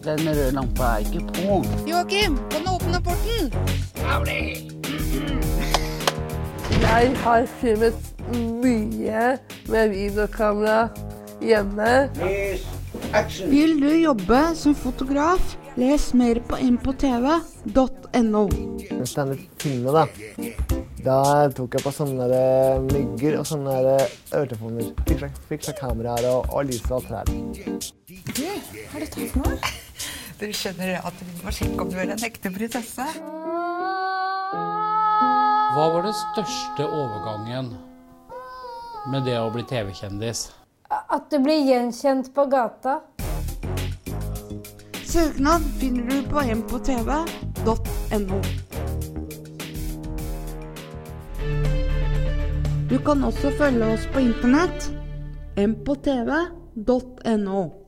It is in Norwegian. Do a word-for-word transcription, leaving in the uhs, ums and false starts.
Den røde lampa er ikke på. Joakim, kan du åpne porten? Jeg har filmet mye med videokamera hjemme. Vil du jobbe som fotograf? Les mer på m p t v punktum no. Mens denne filmen da, da tok jeg på sånne der mygger og sånne der øretelefoner. Fiksa, fiksa kameraer og, og lyset og alt det der. Du, hva er dette her for noe? Du skjønner at du må sjekke om du er en ekte prinsesse. Hva var den største overgangen med det å bli T V-kjendis? At du blir gjenkjent på gata. Søknad finner du på m p t v punktum no. Du kan også følge oss på internett m p t v punktum no.